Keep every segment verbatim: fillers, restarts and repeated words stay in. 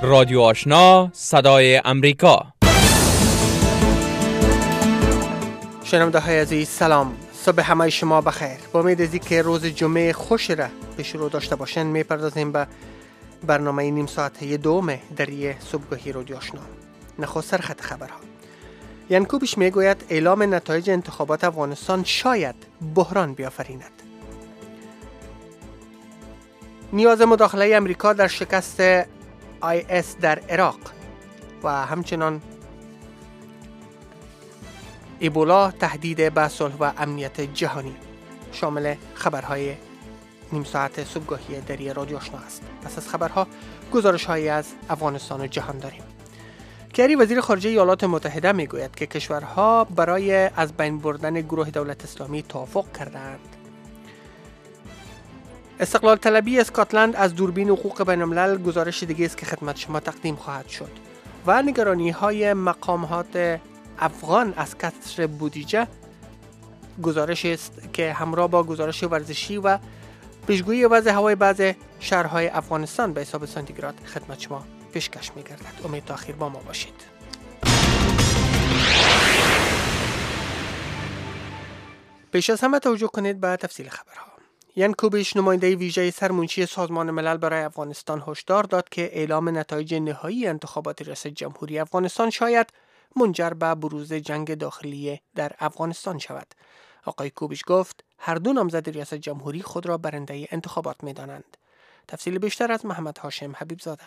رادیو آشنا صدای امریکا. شنونده های عزیز سلام، صبح همه شما بخیر. با امید از اینکه روز جمعه خوش را به شروع داشته باشین میپردازیم به برنامه نیم ساعته دوم در صبحگاهی رادیو آشنا. نخست سرخط خبرها. ینکوبیش میگوید اعلام نتایج انتخابات افغانستان شاید بحران بیافریند. نیاز مداخله امریکا در شکست آی اس در عراق و همچنان ایبولا تهدید به صلح و امنیت جهانی شامل خبرهای نیم ساعت صبحگاهی دری رادیو آشنا است. پس از خبرها گزارش‌هایی از افغانستان و جهان داریم. کری وزیر خارجه ایالات متحده میگوید که کشورها برای از بین بردن گروه دولت اسلامی توافق کردند. استقلال طلبی اسکاتلند از دوربین حقوق بین الملل گزارش دیگه است که خدمت شما تقدیم خواهد شد و نگرانی های مقامات افغان از کسر بودجه گزارش است که همراه با گزارش ورزشی و پیشگویی وضع هوای بعض شهرهای افغانستان به حساب سانتیگراد خدمت شما پیشکش می‌گردد. امید تا آخر با ما باشید. پیش از همه توجه کنید به تفصیل خبرها. ینکوبیش نماینده ویژه سرمنشی سازمان ملل برای افغانستان هشدار داد که اعلام نتایج نهایی انتخابات ریاست جمهوری افغانستان شاید منجر به بروز جنگ داخلی در افغانستان شود. آقای کوبیش گفت هر دو نامزد ریاست جمهوری خود را برنده انتخابات می‌دانند. تفصیل بیشتر از محمد هاشم حبیب زاده.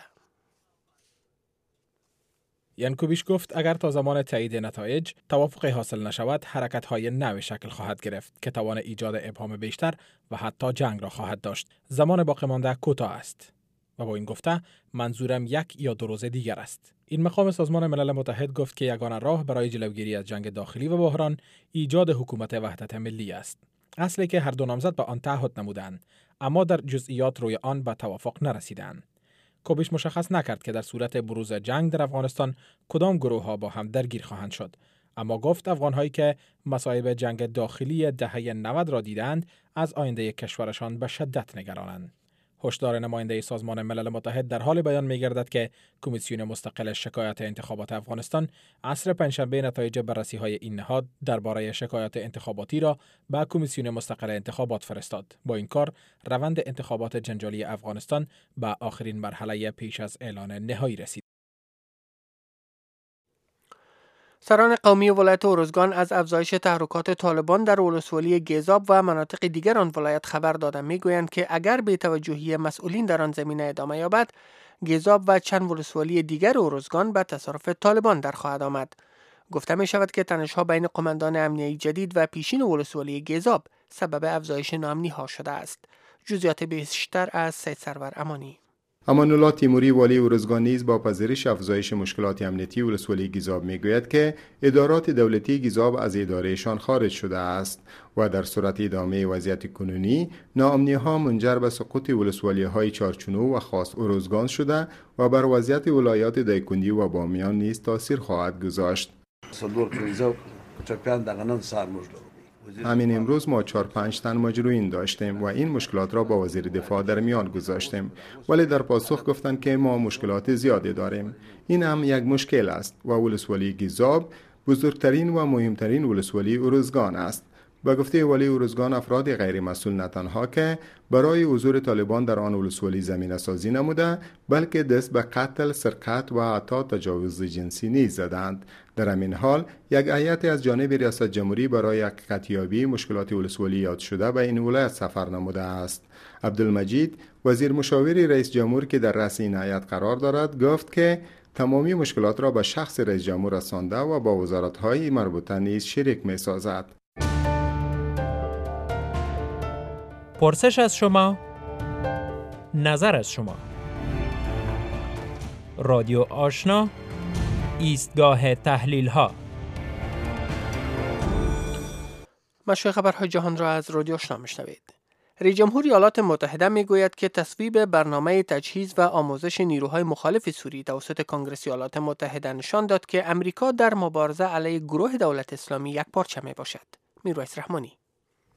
ینکوبیش گفت اگر تا زمان تایید نتایج توافق حاصل نشود، حرکت‌های نوی شکل خواهد گرفت که توان ایجاد ابهام بیشتر و حتی جنگ را خواهد داشت. زمان باقی مانده کوتاه است و با این گفته منظورم یک یا دو روز دیگر است. این مقام سازمان ملل متحد گفت که یگانه راه برای جلوگیری از جنگ داخلی و بحران ایجاد حکومت وحدت ملی است. اصلی که هر دو نامزد به آن تعهد نمودند، اما در جزئیات روی آن به توافق نرسیدند. کوبیش مشخص نکرد که در صورت بروز جنگ در افغانستان کدام گروه ها با هم درگیر خواهند شد، اما گفت افغان هایی که مصائب جنگ داخلی دهه نود را دیدند از آینده کشورشان به شدت نگرانند. هشدار نماینده سازمان ملل متحد در حال بیان می‌گردد که کمیسیون مستقل شکایات انتخابات افغانستان عصر پنجشنبه نتایج بررسی‌های این نهاد درباره شکایات انتخاباتی را به کمیسیون مستقل انتخابات فرستاد. با این کار روند انتخابات جنجالی افغانستان به آخرین مرحله پیش از اعلان نهایی رسید. سران قومی ولایت ارزگان از افزایش تحرکات طالبان در ولسوالی گیزاب و مناطق دیگر آن ولایت خبر دادند. میگویند که اگر به توجهی مسئولین در آن زمینه ادامه یابد، گیزاب و چند ولسوالی دیگر ارزگان به تصرف طالبان در خواهد آمد. گفته می شود که تنش‌ها بین قماندان امنیتی جدید و پیشین ولسوالی گیزاب سبب افزایش ناامنی ها شده است. جزئیات بیشتر از سید سرور امانی. امان الله تیموری والی ارزگان نیز با پذیرش افزایش مشکلات امنیتی ولسوالی گیزاب میگوید که ادارات دولتی گیزاب از ادارهشان خارج شده است و در صورت ادامه وضعیت کنونی ناامنی ها منجر به سقوط ولسوالی های چارچونو و خاص ارزگان شده و بر وضعیت ولایات دایکندی و بامیان نیز تاثیر خواهد گذاشت. همین امروز ما چهار پنج تن مجروحین داشتیم و این مشکلات را با وزیر دفاع در میان گذاشتیم، ولی در پاسخ گفتند که ما مشکلات زیادی داریم. این هم یک مشکل است و ولسوالی گیزاب بزرگترین و مهمترین ولسوالی ارزگان است. با گفته والی ارزگان، افراد غیر مسئول نه تنها که برای حضور طالبان در آن ولسوالی زمینه سازی نموده، بلکه دست به قتل، سرقت و حتی تجاوز جنسی نیز زدند. در همین حال یک هیئت از جانب ریاست جمهوری برای حقیقتیابی مشکلات ولسوالی یاد شده به این ولایت سفر نموده است. عبدالمجید، وزیر مشاور رئیس جمهور که در رأس این هیئت قرار دارد، گفت که تمامی مشکلات را به شخص رئیس جمهور رسانده و با وزارت‌های مربوطه نیز شریک می‌سازد. پرسش از شما، نظر از شما. رادیو آشنا، ایستگاه تحلیل ها. مشروع خبرهای جهان را از رادیو آشنا میشنوید. رئیس جمهور ایالات متحده میگوید که تصویب برنامه تجهیز و آموزش نیروهای مخالف سوری توسط کنگره ایالات متحده نشان داد که امریکا در مبارزه علیه گروه دولت اسلامی یک پارچه می باشد. میرویس رحمانی.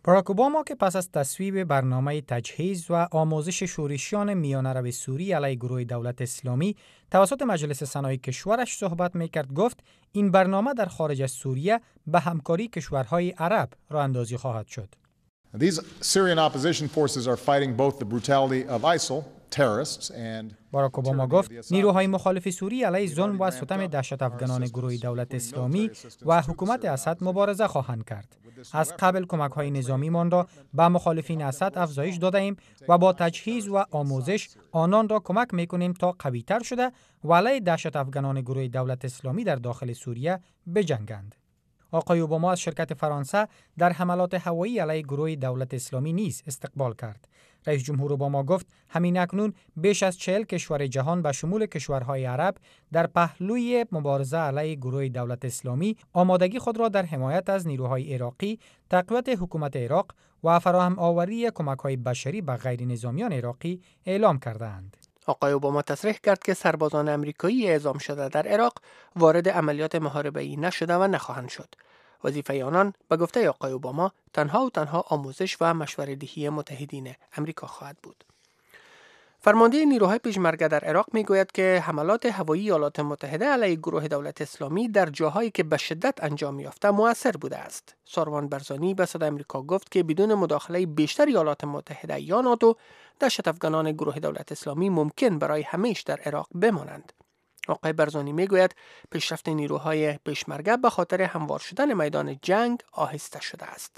باراک اوباما که پس از تصویب برنامه تجهیز و آموزش شورشیان میانه رو سوریه علیه گروه دولت اسلامی توسط مجلس سنای کشورش صحبت میکرد، گفت این برنامه در خارج از سوریه به همکاری کشورهای عرب راه اندازی خواهد شد. These Syrian opposition forces are fighting both the brutality of ISIL terrorists and باراک اوباما گفت نیروهای مخالف سوریه علیه ظلم و ستم دهشت افغانان گروه دولت اسلامی و حکومت اسد مبارزه خواهند کرد. از قبل کمک‌های نظامیمان را به مخالفین اسد افزایش داده ایم و با تجهیز و آموزش آنان را کمک می‌کنیم تا قوی‌تر شده و علیه دهشت افغانان گروه دولت اسلامی در داخل سوریه بجنگند. آقای اوباما از شرکت فرانسه در حملات هوایی علیه گروه دولت اسلامی نیز استقبال کرد. رئیس جمهور اوباما گفت همین اکنون بیش از چهل کشور جهان به شمول کشورهای عرب در پهلوی مبارزه علیه گروه دولت اسلامی آمادگی خود را در حمایت از نیروهای عراقی، تقویت حکومت عراق و فراهم آوری کمک‌های بشری به غیر نظامیان عراقی اعلام کردند. آقای اوباما تصریح کرد که سربازان آمریکایی اعزام شده در عراق وارد عملیات محاربه‌ای نشده و نخواهند شد. وظیفه آنان به گفته آقای اوباما تنها و تنها آموزش و مشوره‌دهی متحدین امریکا خواهد بود. فرمانده نیروهای پیشمرگه در عراق میگوید که حملات هوایی ایالات متحده علیه گروه دولت اسلامی در جاهایی که به شدت انجام یافته مؤثر بوده است. ساروان برزانی به صدای آمریکا گفت که بدون مداخله بیشتر ایالات متحده یا ناتو دهشت افغانان گروه دولت اسلامی ممکن برای همیشه در عراق بمانند. آقای برزانی میگوید پیشرفت نیروهای پیشمرگه به خاطر هموار شدن میدان جنگ آهسته شده است.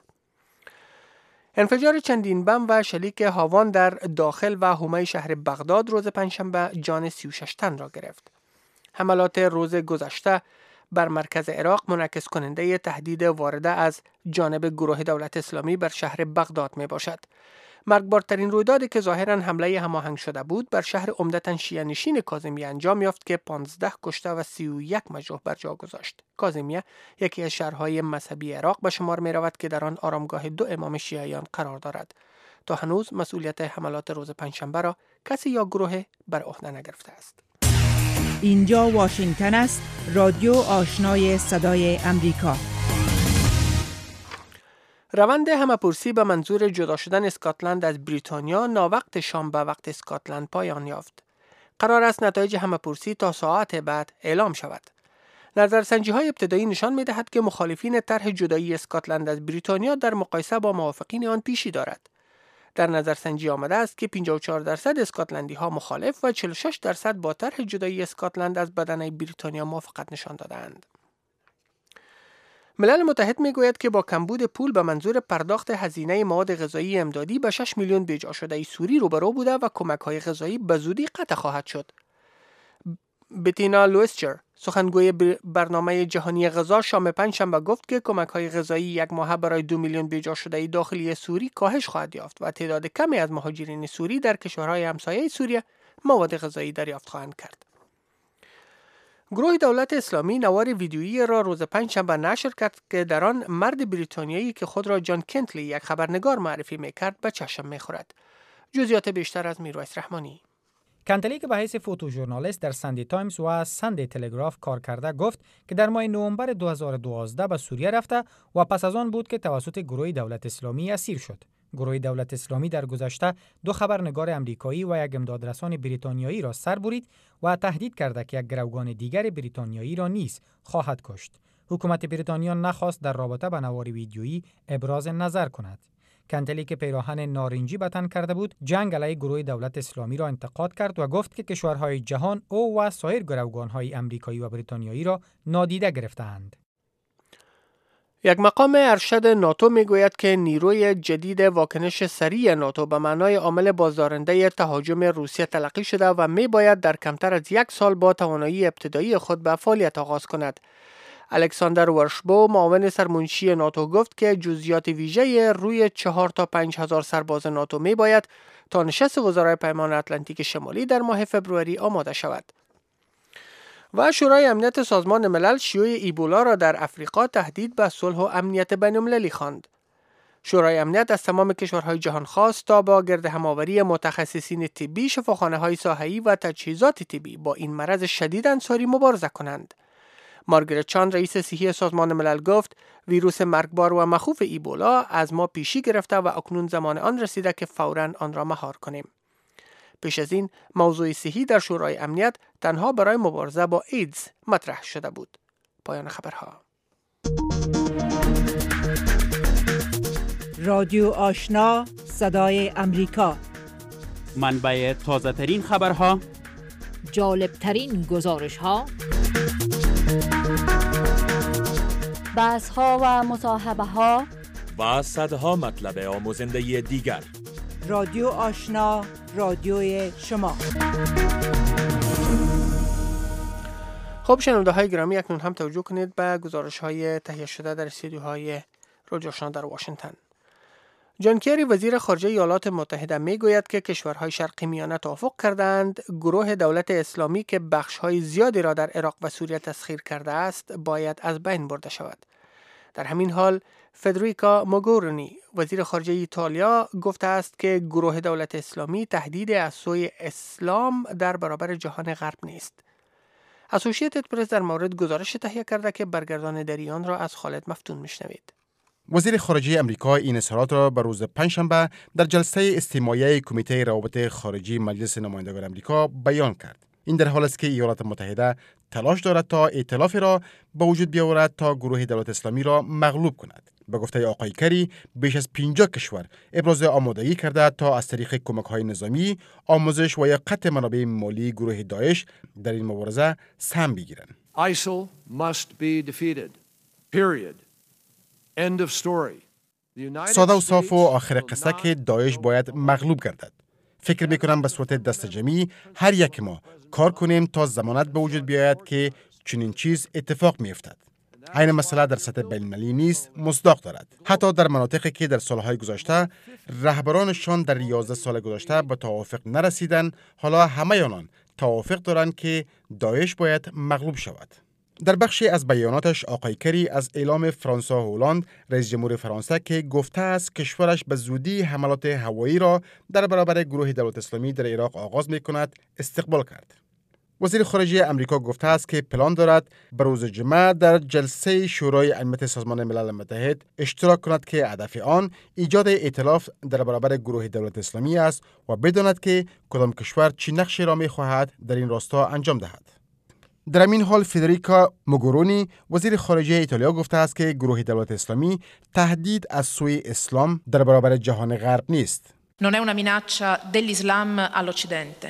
انفجار چندین بم و شلیک هاوان در داخل و حومه شهر بغداد روز پنجشنبه جان سی و شش تن را گرفت. حملات روز گذشته بر مرکز عراق منعکس کننده تهدید وارده از جانب گروه دولت اسلامی بر شهر بغداد می باشد. مرگبارترین رویدادی که ظاهراً حمله هماهنگ شده بود بر شهر عمدتاً شیعه نشین کاظمیه انجام یافت که پانزده کشته و سی و یک مجروح بر جا گذاشت. کاظمیه یکی از شهرهای مذهبی عراق به شمار می رود که در آن آرامگاه دو امام شیعیان قرار دارد. تا هنوز مسئولیت حملات روز پنجشنبه را کسی یا گروه بر عهده نگرفته است. اینجا واشنگتن است، رادیو آشنای صدای امریکا. روند همه‌پرسی به منظور جدا شدن اسکاتلند از بریتانیا ناوقت شام به وقت اسکاتلند پایان یافت. قرار است نتایج همه‌پرسی تا ساعت بعد اعلام شود. نظرسنجی‌های ابتدایی نشان می‌دهد که مخالفین طرح جدایی اسکاتلند از بریتانیا در مقایسه با موافقین آن پیشی دارد. در نظرسنجی آمده است که پنجاه و چهار درصد اسکاتلندی‌ها مخالف و چهل و شش درصد با طرح جدایی اسکاتلند از بدنه بریتانیا موافقت نشان دادند. ملل متحد میگوید که با کمبود پول به منظور پرداخت هزینه مواد غذایی امدادی به شش میلیون بیجا شده سوری روبرو بوده و کمک‌های غذایی به زودی قطع خواهد شد. بتینا لویسچر، سخنگوی برنامه جهانی غذا، شام پنجشنبه گفت که کمک‌های غذایی یک ماه برای دو میلیون بیجا شده داخلی سوری کاهش خواهد یافت و تعداد کمی از مهاجرین سوری در کشورهای همسایه سوریه مواد غذایی دریافت خواهند کرد. گروه دولت اسلامی نوار ویدیویی را روز پنجشنبه نشر کرد که در آن مرد بریتانیایی که خود را جان کنتلی یک خبرنگار معرفی میکرد به چشم میخورد. جزئیات بیشتر از میرویس رحمانی. کنتلی که به حیث فوتو ژورنالیست در ساندی تایمز و ساندی تلگراف کار کرده گفت که در ماه نوامبر دو هزار و دوازده به سوریه رفته و پس از آن بود که توسط گروه دولت اسلامی اسیر شد. گروه دولت اسلامی در گذشته دو خبرنگار امریکایی و یک امدادرسان بریتانیایی را سر برید و تهدید کرده که یک گروگان دیگر بریتانیایی را نیز خواهد کشت. حکومت بریتانیا نخواست در رابطه با نوار ویدیویی ابراز نظر کند. کنتلی که پیراهن نارنجی به تن کرده بود، جنگ علیه گروه دولت اسلامی را انتقاد کرد و گفت که کشورهای جهان او و سایر گروگان‌های امریکایی و بریتانیایی را نادیده گرفته‌اند. یک مقام ارشد ناتو میگوید که نیروی جدید واکنش سریع ناتو به معنای عامل بازدارنده تهاجم روسیه تلقی شده و میباید در کمتر از یک سال با توانایی ابتدایی خود به فعالیت آغاز کند. الکساندر ورشبو، معاون سرمنشی ناتو، گفت که جزئیات ویژه روی چهار تا پنج هزار سرباز ناتو میباید تا نشست وزرای پیمان اتلانتیک شمالی در ماه فوریه آماده شود. و شورای امنیت سازمان ملل شیوع ایبولا را در افریقا تهدید به صلح و امنیت بین‌المللی خواند. شورای امنیت از تمام کشورهای جهان خواست تا با گرد همآوری متخصصین طبی، شفاخانه‌های ساحه‌ای و تجهیزات طبی با این مرض شدید انصاری مبارزه کنند. مارگرت چان رئیس صحی سازمان ملل گفت ویروس مرگبار و مخوف ایبولا از ما پیشی گرفته و اکنون زمان آن رسیده که فوراً آن را مهار کنیم. پیش از این موضوع صحی در شورای امنیت تنها برای مبارزه با ایدز مطرح شده بود. پایان خبرها. رادیو آشنا صدای امریکا، منبع تازه ترین خبرها، جالب ترین گزارش ها، بحث ها و مصاحبه ها و صدها مطلب آموزنده دیگر. رادیو آشنا، رادیوی شما. خب شنونده های گرامی، اکنون هم توجه کنید به گزارش های تهیه شده در استودیوهای رادیو آشنا در واشنگتن. جان کری وزیر خارجه ایالات متحده می گوید که کشورهای شرق میانه توافق کردند گروه دولت اسلامی که بخش‌های زیادی را در عراق و سوریه تسخیر کرده است باید از بین برده شود. در همین حال فدریکا موگورینی وزیر خارجه ایتالیا گفته است که گروه دولت اسلامی تهدید از سوی اسلام در برابر جهان غرب نیست. اسوسییتد پرس در مورد گزارش تهیه کرده که برگردان دریان را از خالد مفتون میشنوید. وزیر خارجه امریکا این اظهارات را به روز پنجشنبه در جلسه استماعی کمیته روابط خارجی مجلس نمایندگان امریکا بیان کرد. این در حالی است که ایالات متحده تلاش دارد تا ائتلافی را به وجود بیاورد تا گروه دولت اسلامی را مغلوب کند. به گفته آقای کری، بیش از پنجاه کشور ابراز آمادگی کرده تا از طریق کمک‌های نظامی، آموزش و یا قطع منابع مالی گروه داعش در این مبارزه سهم بگیرند. آیسیل must be defeated. Period. End of story. ساده و صاف و آخر قصه که داعش باید مغلوب گردد. فکر میکنم به صورت دست جمعی هر یک ما کار کنیم تا ضمانت به وجود بیاید که چنین چیز اتفاق میافتد. این مسئله در سطح بین‌المللی نیز مصداق دارد. حتی در مناطقی که در سالهای گذشته رهبرانشان در یازده سال گذشته به توافق نرسیدند، حالا همه آنان توافق دارند که داعش باید مغلوب شود. در بخشی از بیاناتش آقای کری از اعلام فرانسوا هولند رئیس جمهور فرانسه که گفته است کشورش به زودی حملات هوایی را در برابر گروه دولت اسلامی در عراق آغاز می‌کند استقبال کرد. وزیر خارجه امریکا گفته است که پلان دارد به روز جمعه در جلسه شورای امنیت سازمان ملل متحد اشتراک کند که هدف آن ایجاد ائتلاف در برابر گروه دولت اسلامی است و بداند که کدام کشور چه نقشی را می‌خواهد در این راستا انجام دهد. در این حال فدریکا موگورینی وزیر خارجه ایتالیا گفته است که گروه دولت اسلامی تهدید از سوی اسلام در برابر جهان غرب نیست. Non è una minaccia dell'Islam all'Occidente.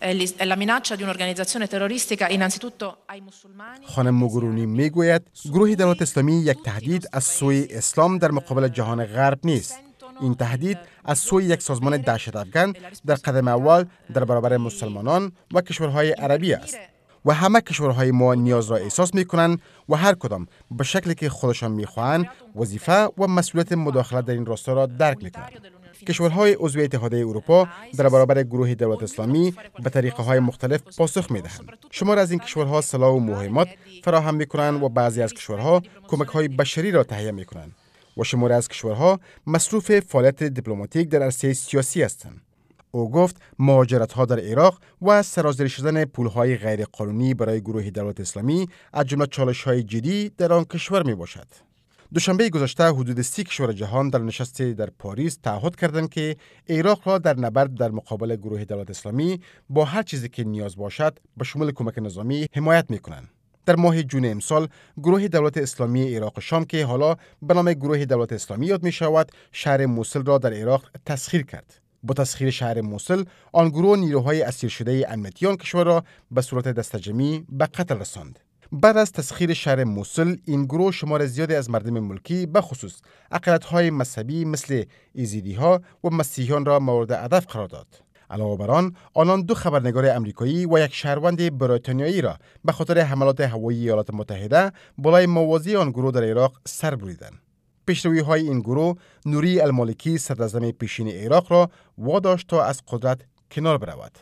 È la minaccia di un'organizzazione terroristica innanzitutto ai musulmani. خانم موگورینی میگوید گروه دولت اسلامی یک تهدید از سوی اسلام در مقابل جهان غرب نیست. این تهدید از سوی یک سازمان دهشت‌افکن در قدم اول در برابر مسلمانان و کشورهای عربی است. و همه کشورهای ما نیاز را احساس می‌کنند و هر کدام به شکلی که خودشان می‌خواهند وظیفه و مسئولیت مداخلت در این راستا را درک می‌کنند. کشورهای عضو اتحادیه اروپا در برابر گروه دولت اسلامی به طریقه‌های مختلف پاسخ می‌دهند. شمار از این کشورها سلاح و مهمات فراهم می‌کنند و بعضی از کشورها کمک‌های بشری را تهیه می‌کنند و شمار از کشورها مصروف فعالیت دیپلماتیک در عرصه سیاسی هستند. او گفت مهاجرت‌ها در عراق و سرازیری شدن پول‌های غیرقانونی برای گروه دولت اسلامی از جمله چالش‌های جدی در آن کشور می‌باشد. دوشنبه گذشته حدود سی کشور جهان در نشستی در پاریس تعهد کردند که عراق را در نبرد در مقابل گروه دولت اسلامی با هر چیزی که نیاز باشد به شمول کمک نظامی حمایت می‌کنند. در ماه جون امسال گروه دولت اسلامی عراق شام که حالا به نام گروه دولت اسلامی یاد می‌شود، شهر موصل را در عراق تسخیر کرد. با تسخیر شهر موصل، آن گروه نیروهای اسیر شده امنیتی کشور را به صورت دستجمعی به قتل رساند. بعد از تسخیر شهر موصل، این گروه شمار زیادی از مردم ملکی به خصوص اقلیت‌های مذهبی مثل یزیدی‌ها و مسیحیان را مورد هدف قرار داد. علاوه بر آن، آنان دو خبرنگار امریکایی و یک شهروند بریتانیایی را به خاطر حملات هوایی ایالات متحده بالای موازی آن گروه در عراق سر بریدند. پیشروی‌های این گروه نوری المالکی صدراعظم پیشین عراق را واداشت تا از قدرت کنار برود.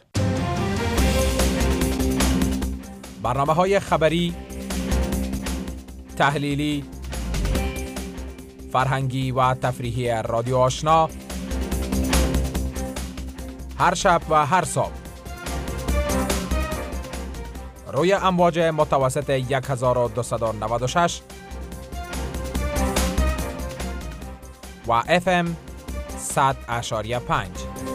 برنامه‌های خبری، تحلیلی، فرهنگی و تفریحی رادیو آشنا هر شب و هر صبح. روی امواج متوسط یک هزار و دویست و نود و شش و اف ام صد اشاریه پنج.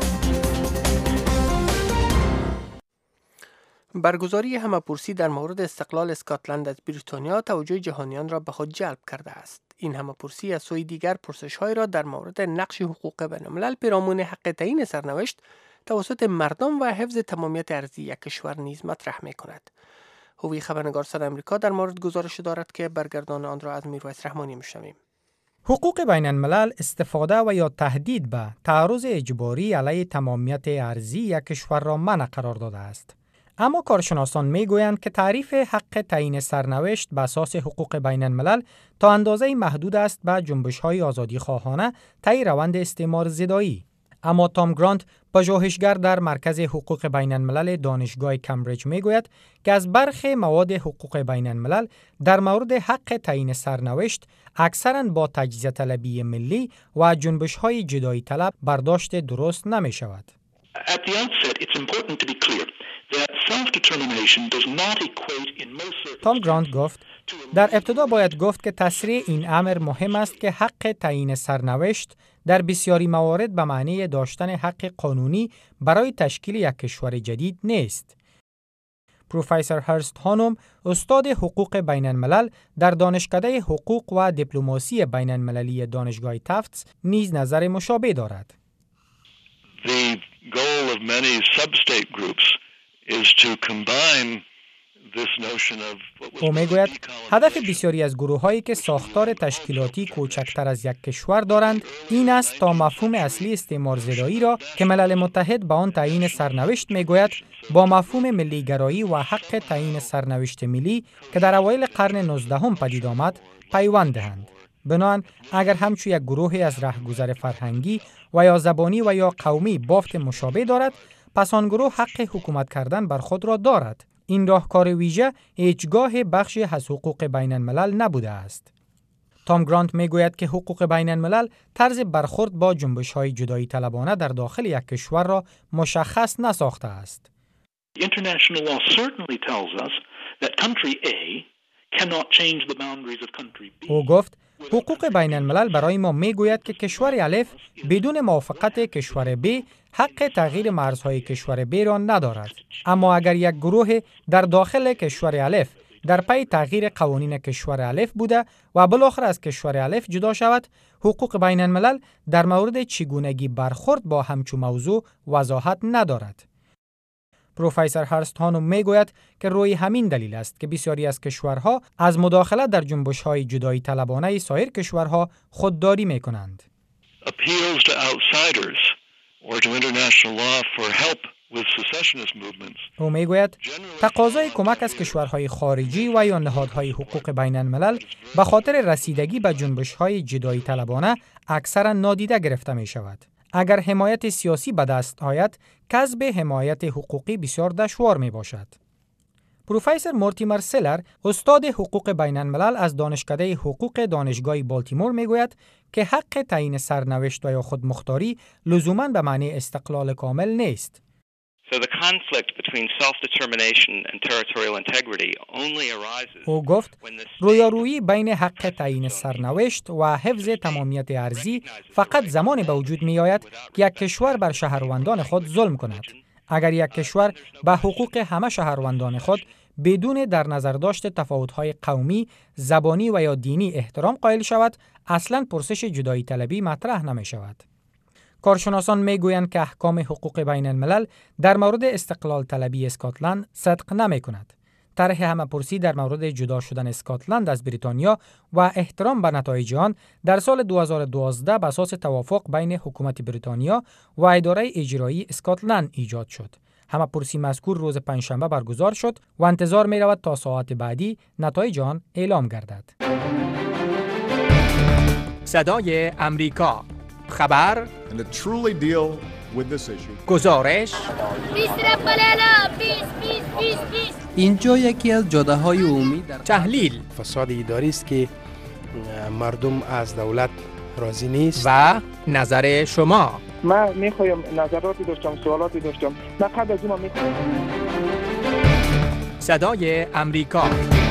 برگزاری همه‌پرسی در مورد استقلال اسکاتلند از بریتانیا توجه جهانیان را به خود جلب کرده است. این همه‌پرسی از سوی دیگر پرسش‌هایی را در مورد نقش حقوق بین‌الملل پیرامون حق تعیین سرنوشت توسط مردم و حفظ تمامیت ارضی یک کشور نیز مطرح می‌کند. هوی خبرنگار صدای آمریکا در مورد گزارش دارد که برگردان آن را از میرویس رحمانی می‌شنویم. حقوق بین الملل استفاده و یا تهدید به تعرض اجباری علیه تمامیت ارضی یک کشور را منع قرار داده است. اما کارشناسان میگویند که تعریف حق تعیین سرنوشت به اساس حقوق بین الملل تا اندازه محدود است به جنبش‌های آزادی خواهانه طی روند استعمار زدایی. اما تام گرانت، پژوهشگر در مرکز حقوق بین الملل دانشگاه کمبریج میگوید که از برخی مواد حقوق بین الملل در مورد حق تعیین سرنوشت اکثراً با تجزیه طلبی ملی و جنبش‌های جدایی طلب برداشت درست نمی شود. At the outset, it's important to be clear that self-determination does not equate in most تام گرانت گفت در ابتدا باید گفت که تصریح این امر مهم است که حق تعیین سرنوشت در بسیاری موارد به معنی داشتن حق قانونی برای تشکیل یک کشور جدید نیست. پروفسور هرست هانوم، استاد حقوق بین الملل در دانشکده حقوق و دیپلماسی بین المللی دانشگاه تفتس نیز نظر مشابه دارد. The goal of many sub-state groups is to combine this notion of what was او میگوید هدف بسیاری از گروه‌هایی که ساختار تشکیلاتی کوچکتر از یک کشور دارند این است تا مفهوم اصلی استعمار زدایی را که ملل متحد به آن تعیین سرنوشت میگوید با مفهوم ملی‌گرایی و حق تعیین سرنوشت ملی که در اوایل قرن نوزدهم پدید آمد پیوند دهند. بنابراین اگر همچون یک گروهی از رهگذر فرهنگی و یا زبانی و یا قومی بافت مشابه دارد، پس آن گروه حق حکومت کردن بر خود را دارد. این راهکار ویژه هیچگاه بخشی از حقوق بین الملل نبوده است. تام گرانت میگوید که حقوق بین الملل طرز برخورد با جنبش‌های جدایی طلبانه در داخل یک کشور را مشخص نساخته است. International law certainly tells us that country A cannot change the boundaries of country B. او گفت حقوق بین الملل برای ما میگوید که کشور الف بدون موافقت کشور ب حق تغییر مرزهای کشور ب را ندارد. اما اگر یک گروه در داخل کشور الف در پی تغییر قوانین کشور الف بوده و بالاخره از کشور الف جدا شود، حقوق بین الملل در مورد چگونگی برخورد با همچون موضوع وضاحت ندارد. پروفسور هرست هانوم میگوید که روی همین دلیل است که بسیاری از کشورها از مداخله در جنبش‌های جدایی طلبانه سایر کشورها خودداری می‌کنند. appeals to outsiders or to international law for help with secessionist movements. او میگوید تقاضای کمک از کشورهای خارجی و یا نهادهای حقوق بین الملل به خاطر رسیدگی به جنبش‌های جدایی طلبانه اکثرا نادیده گرفته می‌شود. اگر حمایت سیاسی به دست آید، کسب حمایت حقوقی بسیار دشوار می باشد. پروفسور مورتیمر سلر، استاد حقوق بین الملل از دانشکده حقوق دانشگاه بالتیمور می گوید که حق تعیین سرنوشت و یا خودمختاری لزوماً به معنی استقلال کامل نیست. So the conflict between self-determination and territorial integrity only arises. او گفت رویارویی بین حق تعیین سرنوشت و حفظ تمامیت ارضی فقط زمانی به وجود می آید که یک کشور بر شهروندان خود ظلم کند. اگر یک کشور به حقوق همه شهروندان خود بدون در نظر داشت تفاوت‌های قومی، زبانی و یا دینی احترام قائل شود، اصلاً پرسش جدایی طلبی مطرح نمی شود. کارشناسان میگویند که احکام حقوق بین الملل در مورد استقلال طلبی اسکاتلند صدق نمی کند. طرح همه‌پرسی در مورد جدا شدن اسکاتلند از بریتانیا و احترام به نتایج آن در سال دو هزار و دوازده بر اساس توافق بین حکومت بریتانیا و اداره اجرایی اسکاتلند ایجاد شد. همه‌پرسی مذکور روز پنجشنبه برگزار شد و انتظار می رود تا ساعت بعدی نتایج آن اعلام گردد. صدای امریکا خبر And to truly deal with this issue. گزارش اینجا یکی از جاده‌های عمومی در تحلیل فساد اداری است که مردم از دولت راضی نیست و نظر شما. من میخوایم نظراتی داشتم، سوالاتی داشتم. من قبل از اون میخوایم صدای امریکا.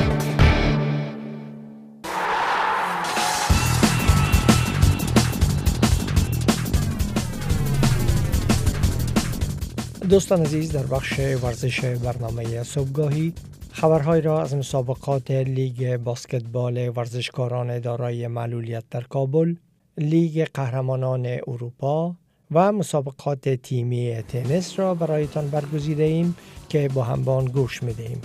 دوستان عزیز، در بخش ورزش برنامه صبحگاهی خبرهای را از مسابقات لیگ بسکتبال ورزشکاران دارای معلولیت در کابل، لیگ قهرمانان اروپا و مسابقات تیمی تنیس را برایتان برگزیده ایم که با هم به آن گوش می‌دهیم.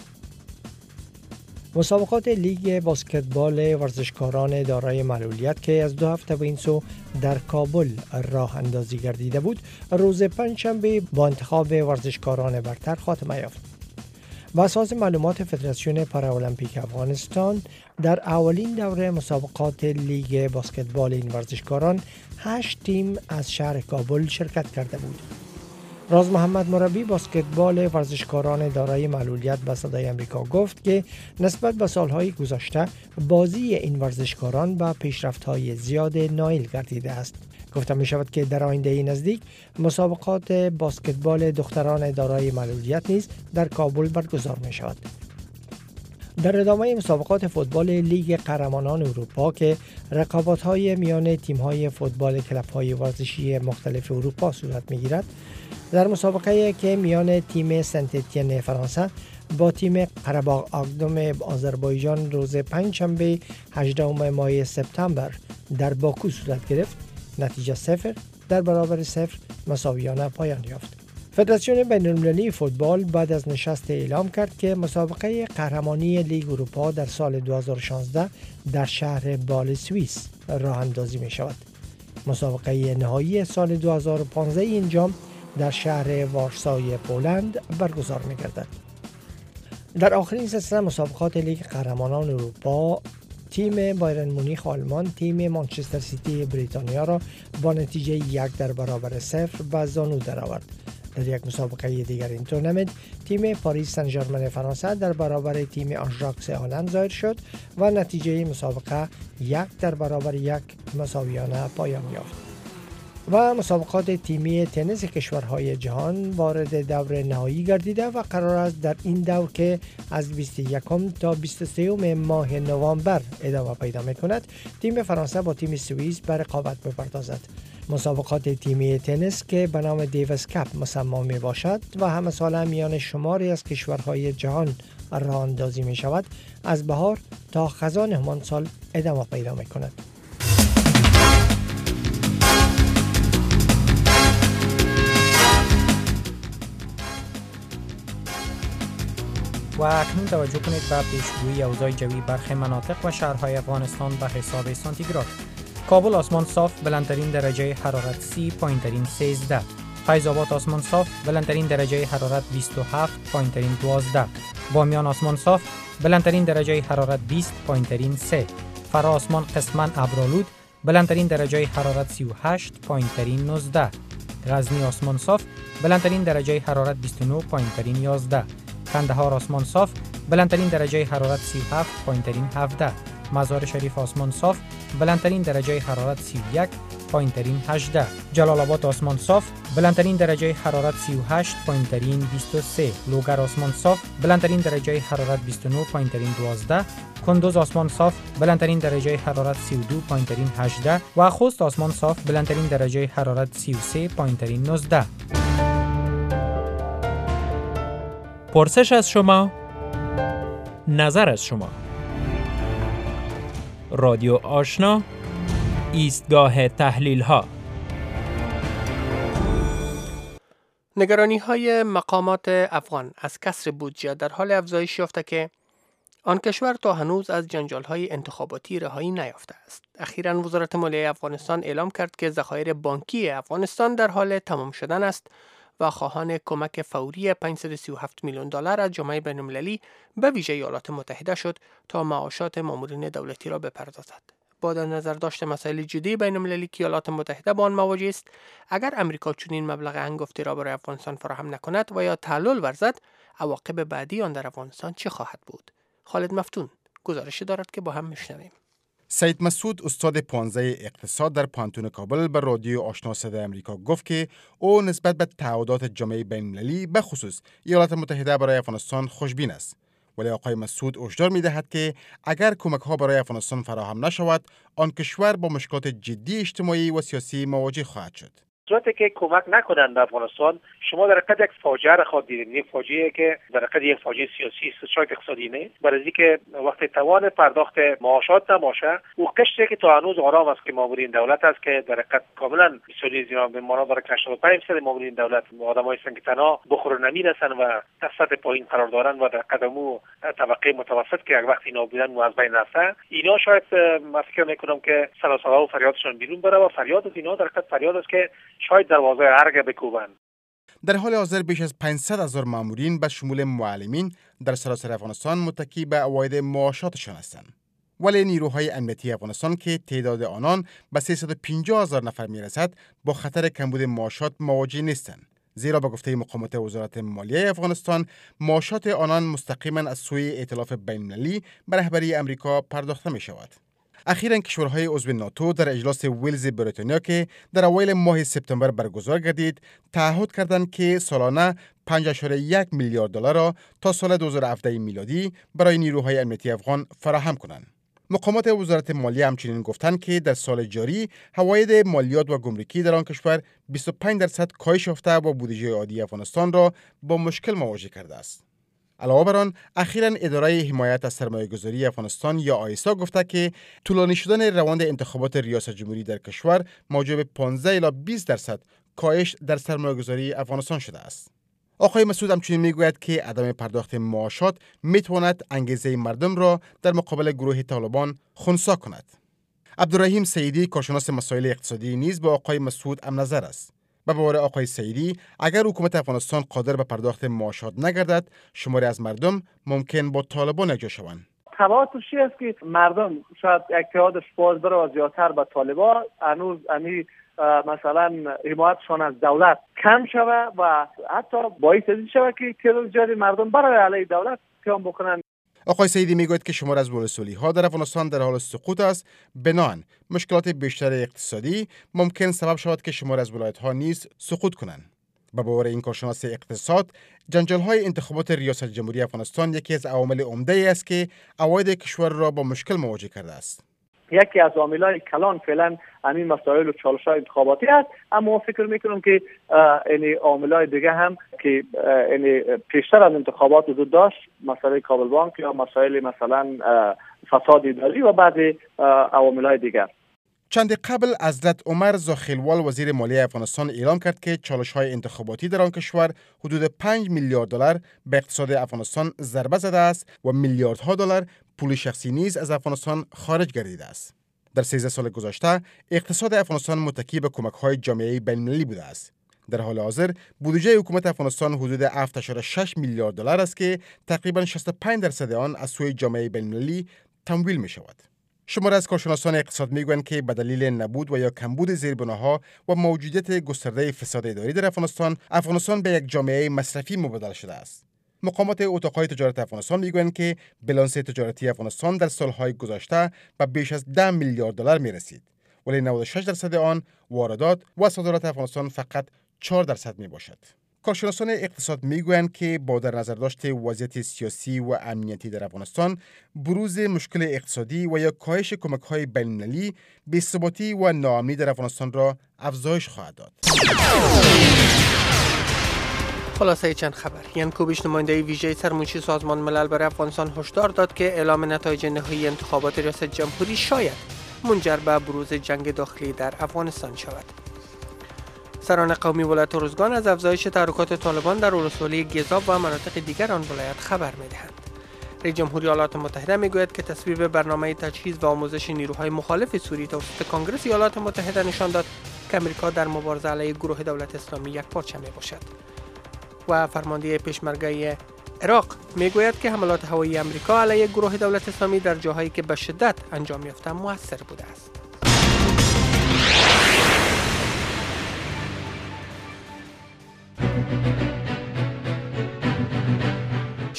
مسابقات لیگ بسکتبال ورزشکاران دارای معلولیت که از دو هفته به این سو در کابل راه اندازی گردیده بود، روز پنجشنبه با انتخاب ورزشکاران برتر خاتمه یافت. بر اساس معلومات فدراسیون پارالمپیک افغانستان، در اولین دوره مسابقات لیگ بسکتبال این ورزشکاران هشت تیم از شهر کابل شرکت کرده بود. راز محمد مربی بسکتبال ورزشکاران دارای معلولیت به صدای امریکا گفت که نسبت به سالهای گذشته بازی این ورزشکاران به پیشرفت‌های زیاد نائل گردیده است. گفته می شود که در آینده نزدیک مسابقات بسکتبال دختران دارای معلولیت نیز در کابل برگزار می شود. در ادامه مسابقات فوتبال لیگ قهرمانان اروپا که رقابت‌های میان تیم‌های فوتبال کلب‌های ورزشی مختلف اروپا صورت می‌گیرد، در مسابقه که میان تیم سنت اتین فرانسه با تیم قره‌باغ آگدوم آذربایجان روز پنجشنبه هجدهم ماه سپتامبر در باکو صورت گرفت، نتیجه صفر در برابر صفر مساویانه پایان یافت. فدراسیون بین‌المللی فوتبال بعد از نشست اعلام کرد که مسابقه قهرمانی لیگ اروپا در سال دو هزار و شانزده در شهر بال سوئیس راه اندازی می شود. مسابقه نهایی سال دو هزار و پانزده این جام در شهر وارسای پولند برگزار می گردد. در آخرین سلسله مسابقات لیگ قهرمانان اروپا، تیم بایرن مونیخ آلمان تیم مانچستر سیتی بریتانیا را با نتیجه یک در برابر صفر به زانو درآورد. در یک مسابقه دیگر این تورنمنت، تیم پاریس سن ژرمن فرانسه در برابر تیم آژاکس هلند ظاهر شد و نتیجه مسابقه یک در برابر یک مساویانه پایان یافت. و مسابقات تیمی تنیس کشورهای جهان وارد دور نهایی گردیده و قرار است در این دور که از بیست و یکم تا بیست و سوم ماه نوامبر ادامه پیدا می‌کند، تیم فرانسه با تیم سوئیس به رقابت بپردازد. مسابقات تیمی تنیس که به نام دیویس کاپ مسمى می باشد و همه ساله میان شماری از کشورهای جهان راه اندازی می شود، از بهار تا خزان همان سال ادامه پیدا می کند. و اکنون توجه کنید به پیشگویی اوضاع جوی برخی مناطق و شهرهای افغانستان به حساب سانتیگراد. کابل آسمان صاف، بلندترین درجه حرارت سی، پایینترین سیزده. فیض آباد آسمان صاف، بلندترین درجه حرارت بیست و هفت، پایینترین دوازده. بامیان آسمان صاف، بلندترین درجه حرارت بیست، پایینترین سه. فرا آسمان قسماً ابرآلود، بلندترین درجه حرارت سی و هشت، پایینترین نوزده. غزنی آسمان صاف، بلندترین درجه حرارت بیست و نه، پایینترین یازده. کندهار آسمان صاف، بلندترین درجه حرارت سی و هفت، پایینترین هفده. مزار شریف آسمان صاف، بلندترین درجه حرارت سی و یک، پایینترین هجده. جلال آباد آسمان صاف، بلندترین درجه حرارت سی و هشت، پایینترین بیست و سه. لوگر آسمان صاف، بلندترین درجه حرارت بیست و نه، پایینترین دوازده. کندوز آسمان صاف، بلندترین درجه حرارت سی و دو، پایینترین هجده و خوست آسمان صاف، بلندترین درجه حرارت سی و سه، پایینترین نوزده. پرسش از شما، نظر از شما. رادیو آشنا، ایستگاه تحلیل ها. نگرانی های مقامات افغان از کسر بودجه در حال افزایش یافته که آن کشور تا هنوز از جنجال های انتخاباتی رهایی نیافته است. اخیراً وزارت مالیه افغانستان اعلام کرد که ذخایر بانکی افغانستان در حال تمام شدن است و خواهان کمک فوری پانصد و سی و هفت میلیون دلار از جامعه بین‌المللی به ویژه ایالات متحده شد تا معاشات مامورین دولتی را بپردازد. با در نظر داشت مسائل جدی بین‌المللی که ایالات متحده با آن مواجه است، اگر امریکا چنین مبلغ هنگفتی را برای افغانستان فراهم نکند و یا تعلل ورزد، عواقب بعدی آن در افغانستان چه خواهد بود؟ خالد مفتون گزارشی دارد که با هم میشنویم. سید مسعود استاد پانزده اقتصاد در پانتون کابل به رادیو آشنا صدای امریکا گفت که او نسبت به تعهدات جامعه بین‌المللی به خصوص ایالات متحده برای افغانستان خوشبین است. ولی آقای مسعود هشدار می‌دهد که اگر کمک‌ها برای افغانستان فراهم نشود، آن کشور با مشکلات جدی اجتماعی و سیاسی مواجه خواهد شد. صورتی که کمک نکنند به افغانستان، شما در حقیقت یک فاجعه را خواهید دید، یک فاجعه که در حقیقت یک فاجعه سیاسی است، شاید اقتصادی نه. برای اینکه وقتی توان پرداخت معاشات نباشه، او قشری که تا هنوز آرام است که مامورین دولت است که در حقیقت کاملا بسیاری زیرا به معنا داره که هشتاد و پنج درصد مامورین دولت آدمای هستند که تنها بخور نمیرسن و سطح پایین قرار دارن و در قدمو طبقه متوسط که یک وقتی اینا بودن از بین رفته، اینا شاید من فکر میکنم که سلاسل و فریادشون بیرون بره و فریاد از اینا در حقیقت فریاد است که شاید دروازه ارگ بکوبند. در حال حاضر بیش از پانصد هزار مامورین به شمول معلمین در سراسر افغانستان متکی به عواید معاشاتشان هستند. ولی نیروهای امنیتی افغانستان که تعداد آنان به سیصد و پنجاه هزار نفر میرسد با خطر کمبود معاشات مواجه نیستند. زیرا به گفته مقامات وزارت مالیه افغانستان، معاشات آنان مستقیما از سوی ائتلاف بین‌المللی به رهبری امریکا پرداخته می شود. اخیراً کشورهای عضو ناتو در اجلاس ویلز بریتانیا که در اوایل ماه سپتامبر برگزار گردید، تعهد کردند که سالانه پنج ممیز یک میلیارد دلار را تا سال دو هزار و هفده میلادی برای نیروهای امنیتی افغان فراهم کنند. مقامات وزارت مالیه همچنین گفتند که در سال جاری حواید مالیات و گمرکی در آن کشور بیست و پنج درصد کاهش یافته و بودجه عادی افغانستان را با مشکل مواجه کرده است. علاوه بر آن، اخیراً اداره حمایت از سرمایه‌گذاری افغانستان یا آیسا گفته که طولانی شدن روند انتخابات ریاست جمهوری در کشور موجب پانزده الی بیست درصد کاهش در سرمایه‌گذاری افغانستان شده است. آقای مسعود همچنین میگوید که عدم پرداخت معاشات میتواند انگیزه مردم را در مقابل گروه طالبان خنثی کند. عبدالرحیم سیدی، کارشناس مسائل اقتصادی، نیز با آقای مسعود هم نظر است. به باور آقای سیدی، اگر حکومت افغانستان قادر به پرداخت معاشات نگردد، شماری از مردم ممکن با طالبان یکجا شوند. تبعاتش چی است که مردم شاید اعتیادش باز بره و زیادتر به طالبان، هنوز امی مثلا حمایتشان از دولت کم شوه و حتی باعث این شوه که تعداد زیادی مردم برای علیه دولت قیام بکنن. آقای سیدی میگوید که شمار از ولسوالی ها در افغانستان در حال سقوط است. بنابراین مشکلات بیشتر اقتصادی ممکن سبب شود که شمار از ولایت ها نیز سقوط کنند. به باور این کارشناس اقتصاد، جنجال های انتخابات ریاست جمهوری افغانستان یکی از عوامل عمده ای است که عواید کشور را با مشکل مواجه کرده است. یکی از عاملای کلان فعلا همین مسائل و چالش‌های انتخاباتی است، اما فکر میکنم که این عاملای دیگه هم که این پیشتر از انتخابات وجود داشت، مسئله کابل بانک یا مسائل مثلا فساد اداری و بعضی عواملای دیگر. چند قبل حضرت عمر زاخیلوال وزیر مالیه افغانستان اعلام کرد که چالش‌های انتخاباتی در آن کشور حدود پنج میلیارد دلار به اقتصاد افغانستان ضربه زده است و میلیاردها دلار پول شخصی نیز از افغانستان خارج گردیده است. در سیزده سال گذشته اقتصاد افغانستان متکی به کمک‌های جامعه بین‌المللی بوده است. در حال حاضر بودجه حکومت افغانستان حدود هفت ممیز شش میلیارد دلار است که تقریباً شصت و پنج درصد آن از سوی جامعه بین‌المللی تمویل می‌شود. شمار از کارشناسان اقتصاد میگویند که به دلیل نبود و یا کمبود زیربناها و موجودیت گسترده فساد اداری در افغانستان، افغانستان به یک جامعه مصرفی مبادله شده است. مقامات اتاق‌های تجارت افغانستان میگویند که بلانس تجارتی افغانستان در سالهای گذشته به بیش از ده میلیارد دلار میرسید، ولی نود و شش درصد آن واردات و صادرات افغانستان فقط چهار درصد می باشد. کارشناسان اقتصاد میگویند که با در نظر داشت وضعیت سیاسی و امنیتی در افغانستان، بروز مشکل اقتصادی و یا کاهش کمک‌های بین‌المللی بی‌ثباتی و ناامنی در افغانستان را افزایش خواهد داد. خلاصه چند خبر. یان کوبیش، نماینده ویژه سرمنشی سازمان ملل برای افغانستان، هشدار داد که اعلام نتایج نهایی انتخابات ریاست جمهوری شاید منجر به بروز جنگ داخلی در افغانستان شود. سران قومی ولایت ارزگان از افزایش تحرکات طالبان در ولسوالی گیزاب و مناطق دیگر آن ولایت خبر می‌دهند. رئیس جمهوری ایالات متحده میگوید که تصویب برنامه تجهیز و آموزش نیروهای مخالف سوری توسط کنگره ایالات متحده نشان داد که امریکا در مبارزه علیه گروه دولت اسلامی یکپارچه میباشد. و فرمانده پشمرگه عراق میگوید که حملات هوایی امریکا علیه گروه دولت اسلامی در جاهایی که به شدت انجام یافته موثر بوده است.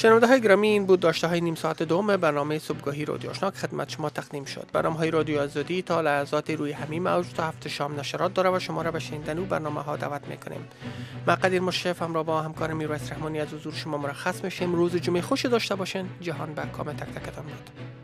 شنونده های گرامی، این بود داشته های نیم ساعت دوم برنامه صبحگاهی رادیو آشنا که خدمت شما تقدیم شد. برنامه های رادیو آزادی تا لحظات روی همین موج تا هفت شام نشرات داره و شما را به شنیدن او برنامه ها دعوت میکنیم. من قدیر مشرف همراه با همکارم میرویس رحمانی از حضور شما مرخص میشیم. روز جمعه خوش داشته باشین. جهان بر کام تک تکتان باد.